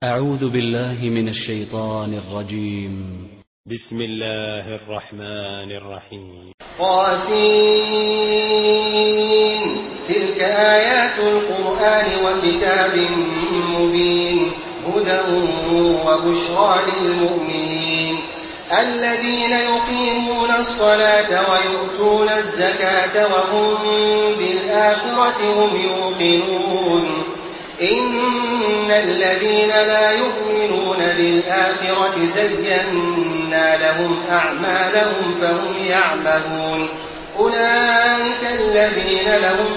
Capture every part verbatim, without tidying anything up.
أعوذ بالله من الشيطان الرجيم. بسم الله الرحمن الرحيم. قاسين تلك آيات القرآن وكتاب مبين هدى وبشرى للمؤمنين الذين يقيمون الصلاة ويؤتون الزكاة وهم بالآخرة هم يوقنون إن الذين لا يؤمنون بالآخرة زينا لهم أعمالهم فهم يعملون أولئك الذين لهم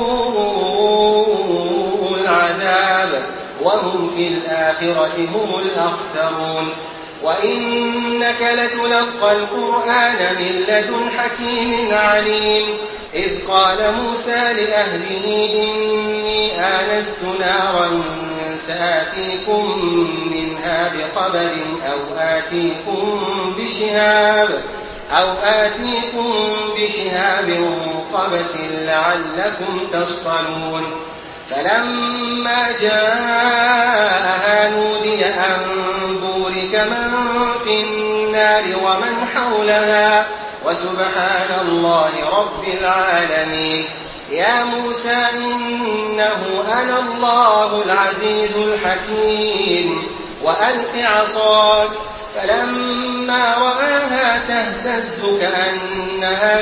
سوء العذاب وهم في الآخرة هم الأخسرون وإنك لتلقى القرآن من لدن حكيم عليم إذ قال موسى لأهله إني آنست نارا سآتيكم منها بخبر أو آتيكم بشهاب أو آتيكم بشهاب قبس لعلكم تصطلون فلما جاءها نودي أن بورك من في النار ومن حولها وسبحان الله رب العالمين يا موسى إنه أنا الله العزيز الحكيم وألق عصاك فلما رآها تهتز كأنها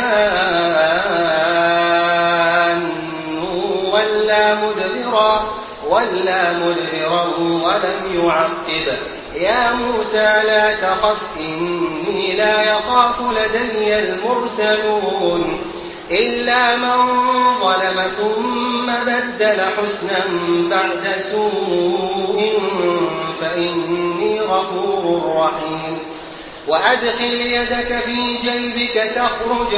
جان ولا مدبرا ولا مدبرا ولم يعقب يا موسى لا تخف إني لا يخاف لدي المرسلون إلا من ظلم ثم بدل حسنا بعد سوء فإني غفور رحيم وأدخل يدك في جيبك تخرج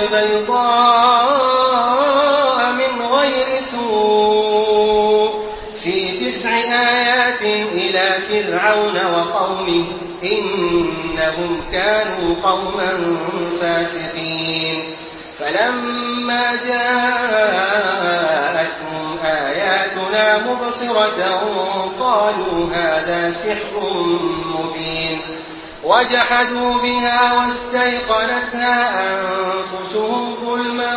بيضاء من غير سوء في تسع آيات إلى فرعون وقومه إنهم كانوا قوما فاسقين فلما جاءتهم آياتنا مبصرة قالوا هذا سحر مبين وجحدوا بها واستيقنتها أنفسهم ظلما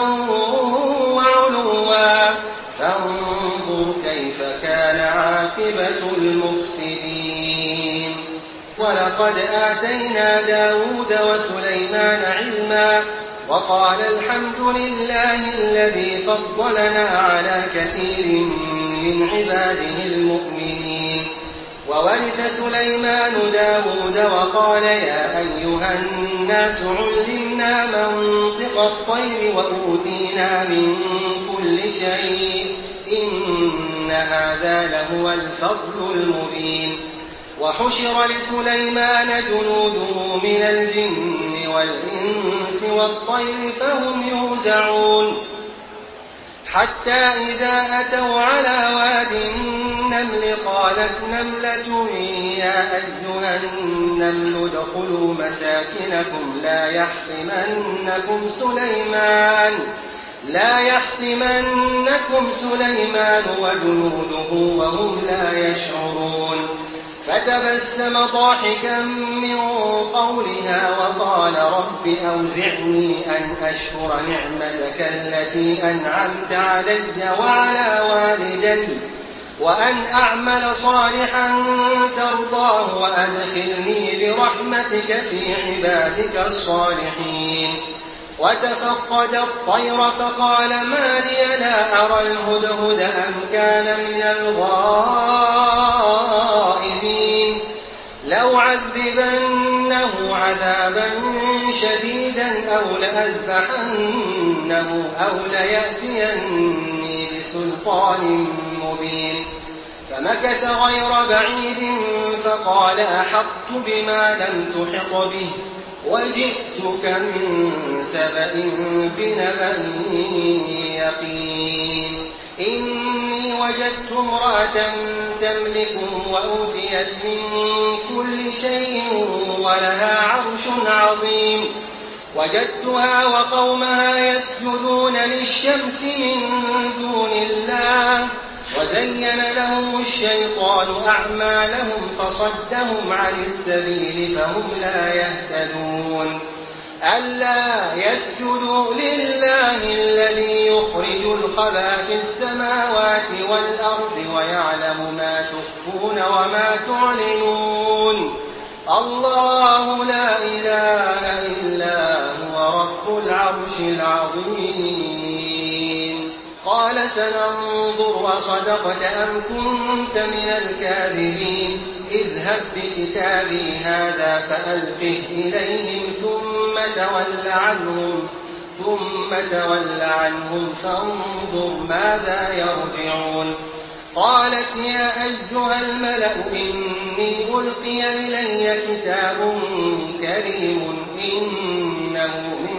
وعلوا فانظر كيف كان عاقبة المفسدين ولقد آتينا داود وسليمان علما وقال الحمد لله الذي فضلنا على كثير من عباده المؤمنين وورث سليمان داود وقال يا أيها الناس علمنا منطق الطير وأوتينا من كل شيء إن هذا لهو الفضل المبين وحشر لسليمان جنوده من الجن والإنس والطير فهم يوزعون حتى إذا أتوا على واد النمل قالت نملة يا أيها النمل ادخلوا مساكنكم لا يحطمنكم سليمان لا يحطمنكم سليمان وجنوده وهم لا يشعرون فتبسم ضاحكا من قولها وقال رب أوزعني أن أشكر نعمتك التي أنعمت علي وعلى والدي وأن أعمل صالحا ترضاه وأدخلني برحمتك في عبادك الصالحين وتفقد الطير فقال ما لي لا أرى الهدهد أم كان من الغائبين لو عذبنه عذابا شديدا أو لأذبحنه أو ليأتيني بسلطان مبين فمكث غير بعيد فقال أحطت بما لم تحط به وجئتك من سبأ بنبأ يقين إني وجدت امرأة تملكهم وأوتيت من كل شيء ولها عرش عظيم وجدتها وقومها يسجدون للشمس من دون الله وزين لهم الشيطان أعمالهم فصدهم عن السبيل فهم لا يهتدون ألا يسجدوا لله الذي يخرج الخبى في السماوات والأرض ويعلم ما تخفون وما تعلنون الله لا إله إلا هو رب العرش العظيم قال سننظر أصدقت أم كنت من الكاذبين اذهب بكتابي هذا فألقه إليهم ثم تول عنهم ثم تول عنهم فانظر ماذا يرجعون قالت يا أيها الملأ إني ألقي إلي كتاب كريم إنه من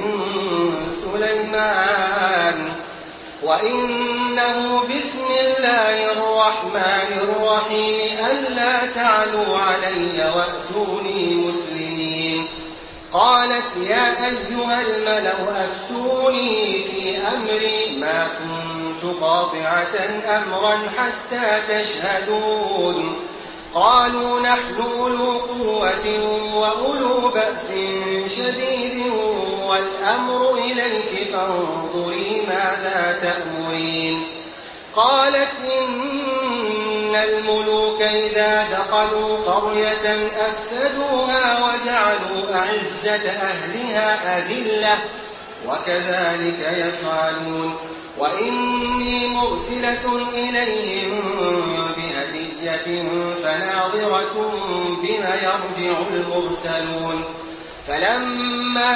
سليمان وإنه بسم الله الرحمن الرحيم ألا تعلوا علي وأتوني مسلمين قالت يا أيها الملأ أفتوني في أمري ما كنت قاطعة أمرا حتى تشهدون قالوا نحن أولو قوة وأولو بأس شديد والأمر إليك فانظري ماذا تأمرين قالت إن الملوك إذا دخلوا قرية أفسدوها وجعلوا أعزة أهلها أذلة وكذلك يفعلون وإني مرسلة إليهم بهدية فناظرة بما يرجع المرسلون فلما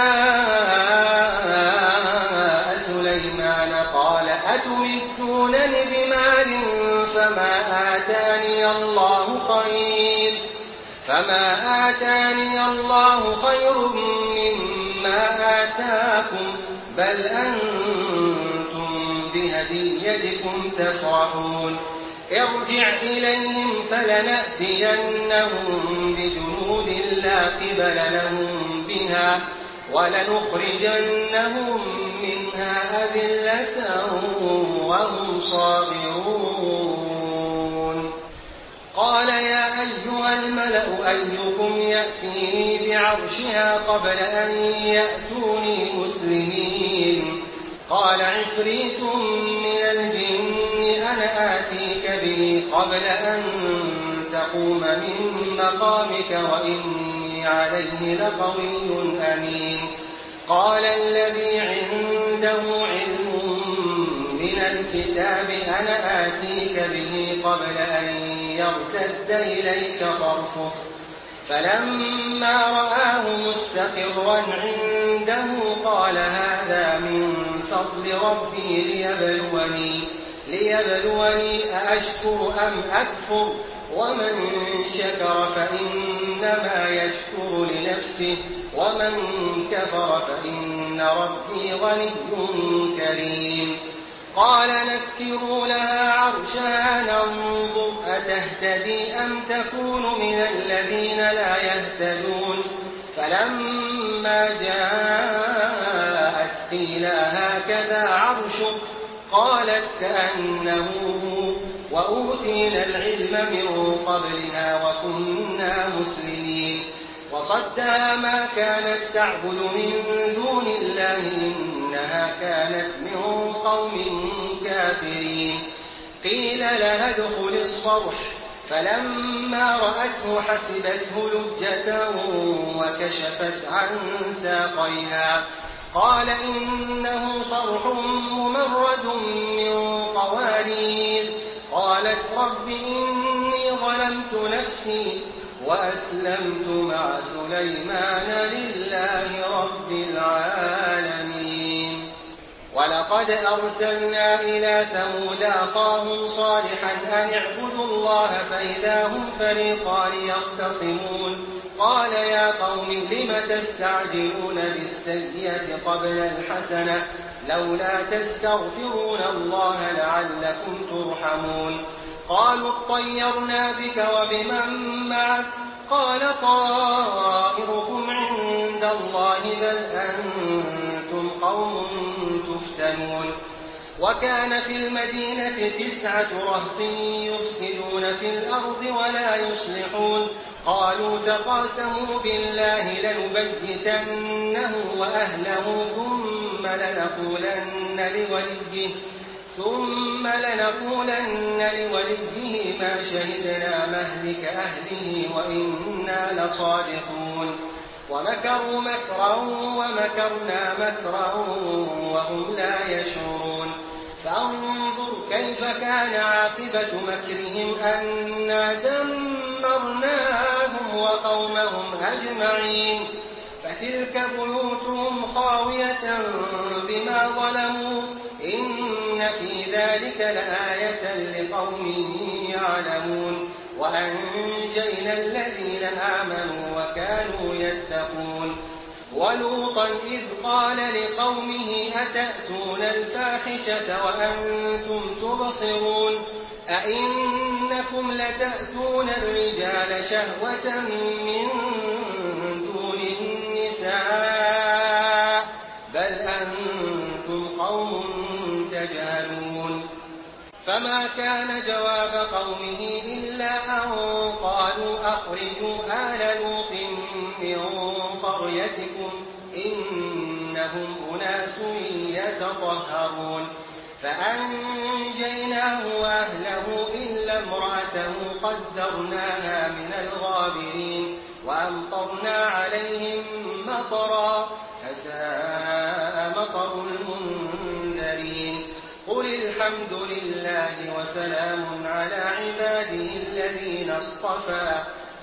جاء سليمان قال أتمدونني بمال فما آتاني الله خير فما آتاني الله خير مما آتاكم بل أنتم بهديتكم تفرحون ارجع إليهم فلنأتينهم بجنود لا قبل لهم بها ولنخرجنهم منها أذلة وهم صاغرون قال يا أيها الملأ أيكم يأتيني بعرشها قبل أن يأتوني مسلمين قال عفريت من الجن أنا آتيك به قبل أن تقوم من مقامك وإني عليه لقوي أمين قال الذي عنده علم من الكتاب أنا آتيك به قبل أن يرتد إليك طرفك فلما رآه مستقرا عنده قال هذا من فضل ربي ليبلوني ليبلوني أأشكر أم أكفر ومن شكر فإنما يشكر لنفسه ومن كفر فإن ربي غني كريم قال نكروا لها عرشها ننظر أتهتدي أم تكون من الذين لا يهتدون فلما جاءت قيل هكذا عرشك قالت كأنه وأوتينا العلم من قبلها وكنا مسلمين وصدها ما كانت تعبد من دون الله إنها كانت من قوم كافرين قيل لها ادخل الصرح فلما رأته حسبته لجة وكشفت عن ساقيها قال إنه صرح ممرد من قوارير قالت رب إني ظلمت نفسي وأسلمت مع سليمان لله رب العالمين ولقد أرسلنا إلى ثمود أخاهم صالحا أن اعبدوا الله فإذا هم فريقان يختصمون قال يا قوم لم تستعجلون بالسيئة قبل الحسنة لولا تستغفرون الله لعلكم ترحمون قالوا اطيرنا بك وبمن معك قال طائركم عند الله بل أنتم قوم تفتنون وكان في المدينة تسعة رهط يفسدون في الأرض ولا يصلحون قالوا تقاسموا بالله لنبيتنه وأهله ثم لنقولن لوليه ثم لنقولن لوليه ما شهدنا مهلك أهله وإنا لصادقون ومكروا مكرا ومكرنا مكرا وهم لا يشعرون فانظر كيف كان عاقبة مكرهم أنا دمرناهم وقومهم أجمعين فتلك بيوتهم خاوية بما ظلموا إن في ذلك لآية لقوم يعلمون وأنجينا الذين آمنوا وكانوا يتقون ولوطا إذ قال لقومه أتأتون الفاحشة وأنتم تبصرون أئنكم لتأتون الرجال شهوة من دون النساء بل أنتم قوم تجهلون فما كان جواب قومه إلا أن قالوا أخرجوا آل لوط من قريتكم إنهم أناس يتطهرون فأنجيناه وأهله إلا امرأته قدرناها من الغابرين وأمطرنا عليهم مطرا فساء مطر المنذرين قل الحمد لله وسلام على عباده الذين اصطفى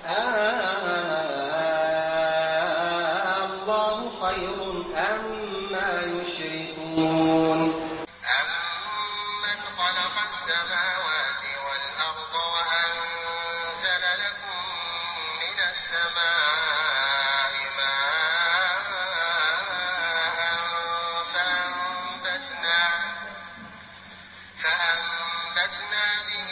آه الله خير أما يشركون أمن خلق السماوات والأرض وأنزل لكم من السماء ماء فأنبتنا فأنبتنا به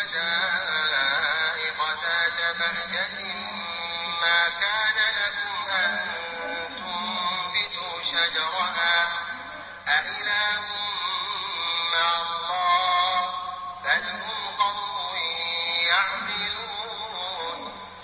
حدائق ذات بهجة ما كان لكم أن تنبتوا شجرها أإله مع الله بل هم قوم يعدلون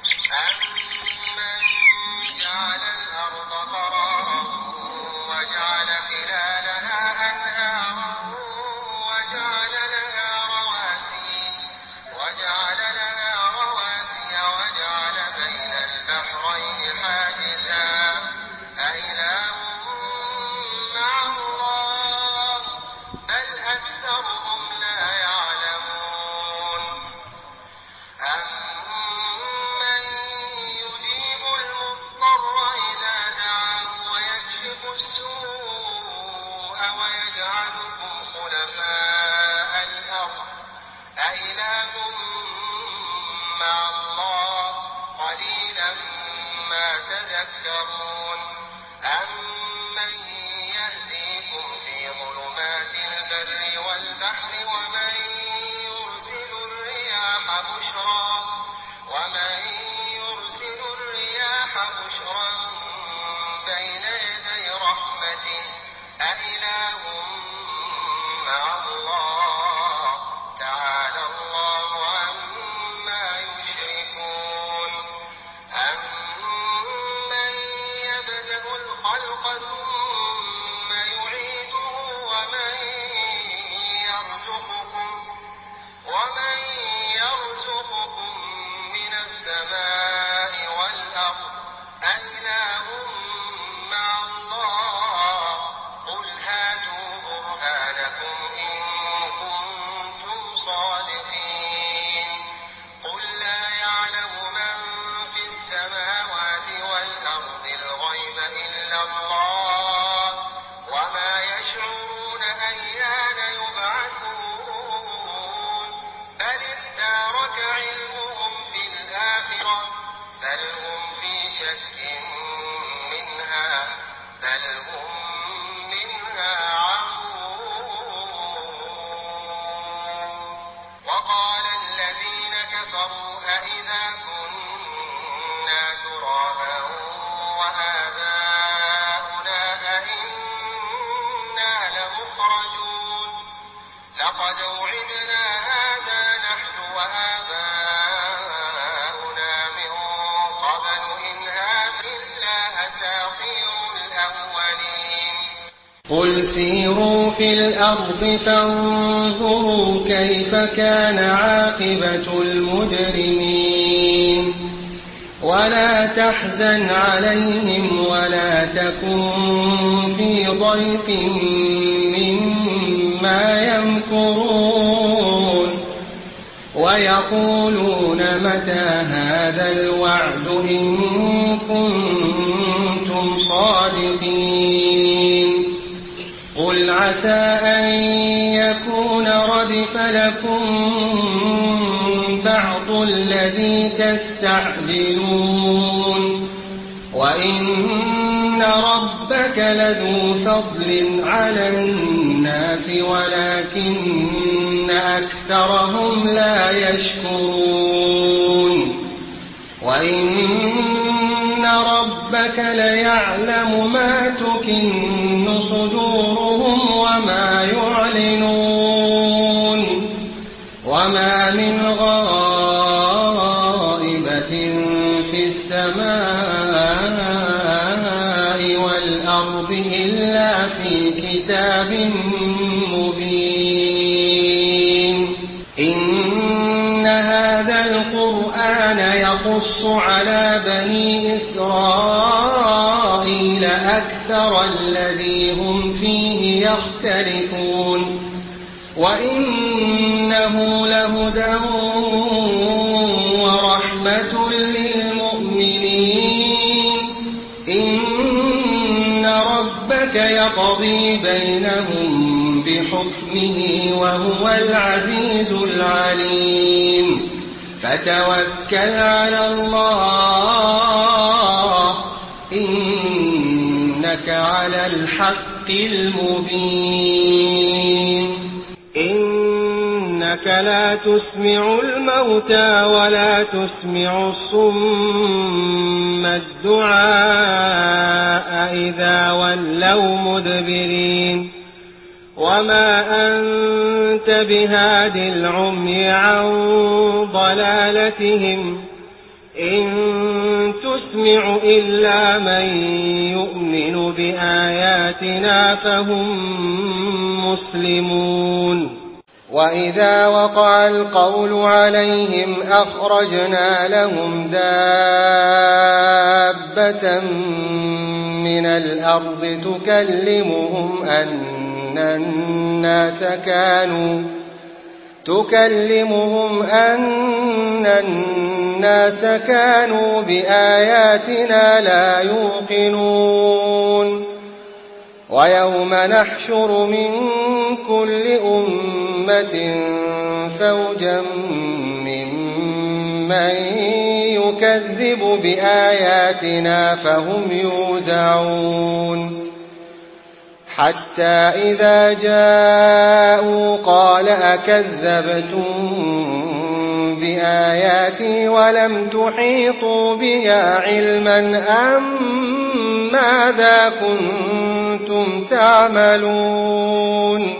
أمن جعل الأرض قرارا وجعل خلالها أنهارا وجعل لها رواسي وجعل لها رواسي وجعل بين البحرين حاجزا أإله مع الله بل أكثرهم لا يعلمون أمن يجيب المضطر إذا دعاه ويكشف السوء ويجعلكم خلفاء الأرض أإله مع الله قليلا ما تذكرون أمن يهديكم في ظلمات البر والبحر ومن يرسل الرياح بشرا ومن يرسل الرياح بشرا بين يدي رحمته أإله مع الله تعالى الله عما يشركون أمن يبدأ الخلق ثم يعيده ومن يرزقكم قل سيروا في الأرض فانظروا كيف كان عاقبة المجرمين ولا تحزن عليهم ولا تكن في ضيق مما يمكرون ويقولون متى هذا الوعد إن كنتم صادقين قل عسى أن يكون ردف لكم بعض الذي تستعجلون وإن ربك لذو فضل على الناس ولكن أكثرهم لا يشكرون وإن ربك ليعلم ما تكن صدورهم وما يعلنون وما من غائبة في السماء والأرض إلا في كتاب مبين إن هذا القرآن يقص على بني إسرائيل أكثر الذي هم فيه يختلفون وإنه لهدى ورحمة للمؤمنين إن ربك يقضي بينهم بحكمه وهو العزيز العليم فتوكل على الله إنك على الحق المبين إنك لا تسمع الموتى ولا تسمع الصم الدعاء إذا ولوا مدبرين وما أنت بهاد العمي عن ضلالتهم إن تسمع إلا من يؤمن بآياتنا فهم مسلمون وإذا وقع القول عليهم أخرجنا لهم دابة من الأرض تكلمهم أن الناس كانوا تكلمهم أن الناس كانوا بآياتنا لا يوقنون ويوم نحشر من كل أمة فوجا ممن يكذب بآياتنا فهم يوزعون حتى إذا جاءوا قال أكذبتم بآياتي ولم تحيطوا بها علما أم ماذا كنتم تعملون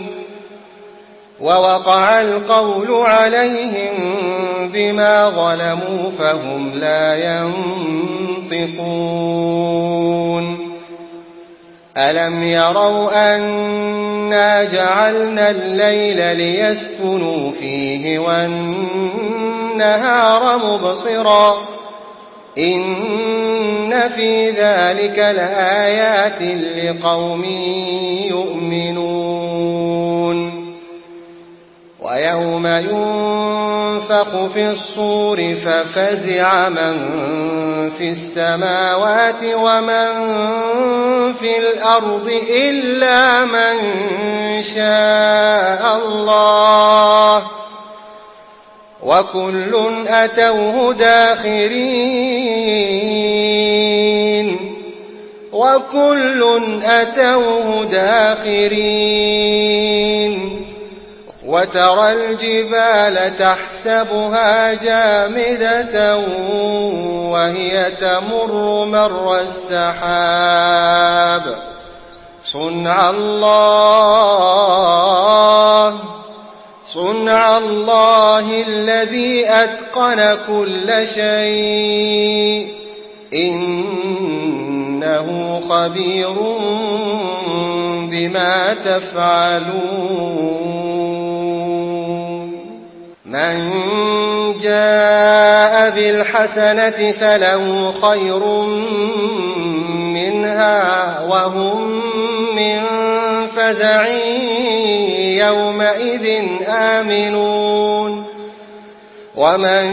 ووقع القول عليهم بما ظلموا فهم لا ينطقون ألم يروا أنا جعلنا الليل ليسكنوا فيه والنهار مبصرا إن في ذلك لآيات لقوم يؤمنون ويوم ينفخ في الصور ففزع من في السماوات ومن في الأرض إلا من شاء الله وكل أتوه داخرين وكل أتوه داخرين وترى الجبال تحسبها جامدة وهي تمر مر السحاب صنع الله صنع الله الذي أتقن كل شيء إنه خبير بما تفعلون من جاء بالحسنة فله خير منها وهم من فزع يومئذ آمنون ومن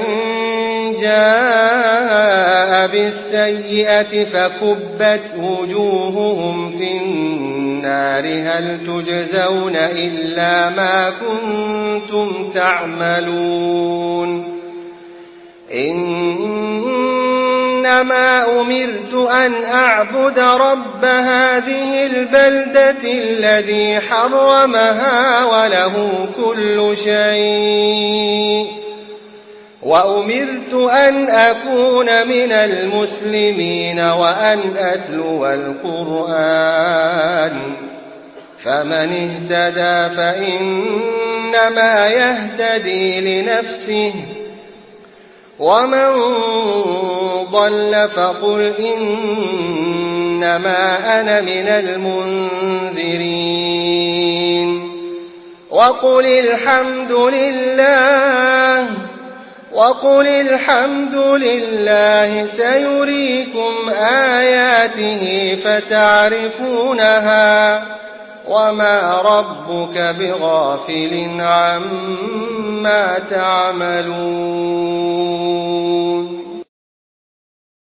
جاء بالسيئة فكبت وجوههم في النار هل تجزون إلا ما كنتم تعملون إنما أمرت أن أعبد رب هذه البلدة الذي حرمها وله كل شيء وأمرت أن أكون من المسلمين وأن أتلو القرآن فمن اهتدى فإنما يهتدي لنفسه ومن ضل فقل إنما أنا من المنذرين وقل الحمد لله وقل الحمد لله سيريكم آياته فتعرفونها وما ربك بغافل عما تعملون